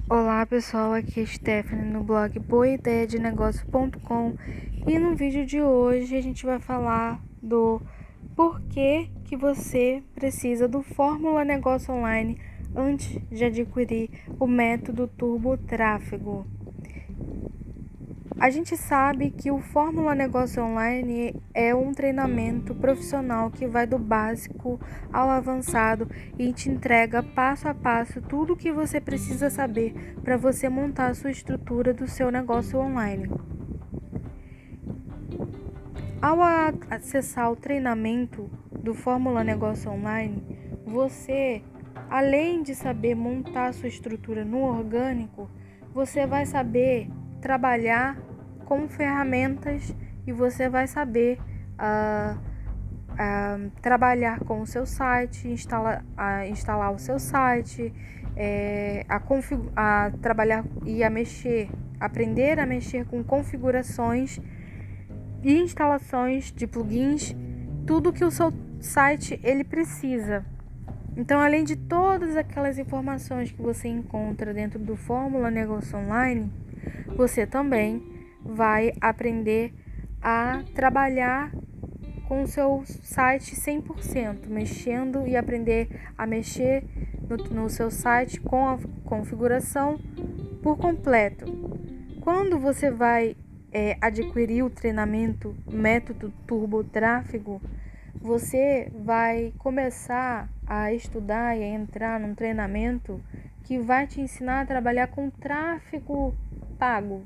Olá pessoal, aqui é Stephanie no blog boaideadenegócio.com e no vídeo de hoje a gente vai falar do porquê que você precisa do Fórmula Negócio Online antes de adquirir o método Turbo Tráfego. A gente sabe que o Fórmula Negócio Online é um treinamento profissional que vai do básico ao avançado e te entrega passo a passo tudo o que você precisa saber para você montar a sua estrutura do seu negócio online. Ao acessar o treinamento do Fórmula Negócio Online, você, além de saber montar a sua estrutura no orgânico, você vai saber trabalhar com ferramentas e você vai saber trabalhar com o seu site, instalar o seu site, trabalhar e aprender a mexer com configurações e instalações de plugins, tudo que o seu site ele precisa. Então, além de todas aquelas informações que você encontra dentro do Fórmula Negócio Online, você também vai aprender a trabalhar com o seu site 100%, mexendo e aprender a mexer no seu site com a configuração por completo. Quando você vai adquirir o treinamento Método Turbo Tráfego, você vai começar a estudar e a entrar num treinamento que vai te ensinar a trabalhar com tráfego pago.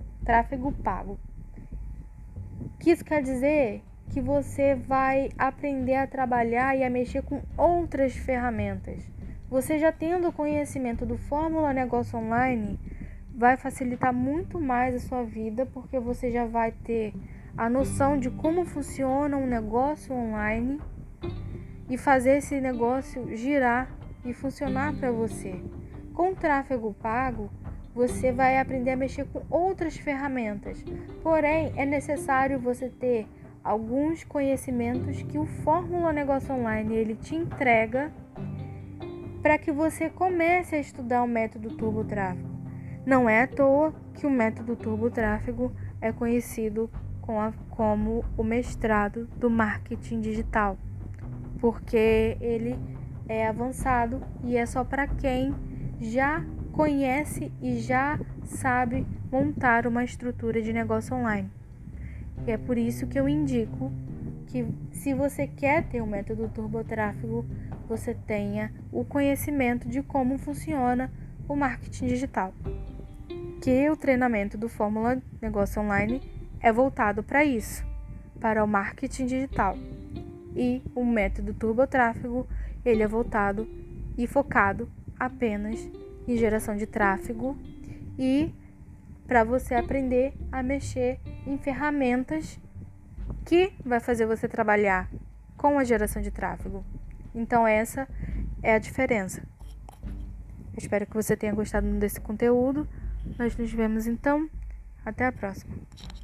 Que isso quer dizer que você vai aprender a trabalhar e a mexer com outras ferramentas. Você já tendo conhecimento do Fórmula Negócio Online, vai facilitar muito mais a sua vida, porque você já vai ter a noção de como funciona um negócio online e fazer esse negócio girar e funcionar para você. Com o tráfego pago, você vai aprender a mexer com outras ferramentas. Porém, é necessário você ter alguns conhecimentos que o Fórmula Negócio Online ele te entrega para que você comece a estudar o método Turbo Tráfego. Não é à toa que o método Turbo Tráfego é conhecido como o mestrado do marketing digital, porque ele é avançado e é só para quem já conhece e já sabe montar uma estrutura de negócio online. E é por isso que eu indico que, se você quer ter o método Turbo Tráfego, você tenha o conhecimento de como funciona o marketing digital. Que o treinamento do Fórmula Negócio Online é voltado para isso, para o marketing digital. E o método Turbo Tráfego, ele é voltado e focado apenas em geração de tráfego e para você aprender a mexer em ferramentas que vai fazer você trabalhar com a geração de tráfego. Então essa é a diferença. Eu espero que você tenha gostado desse conteúdo. Nós nos vemos então. Até a próxima.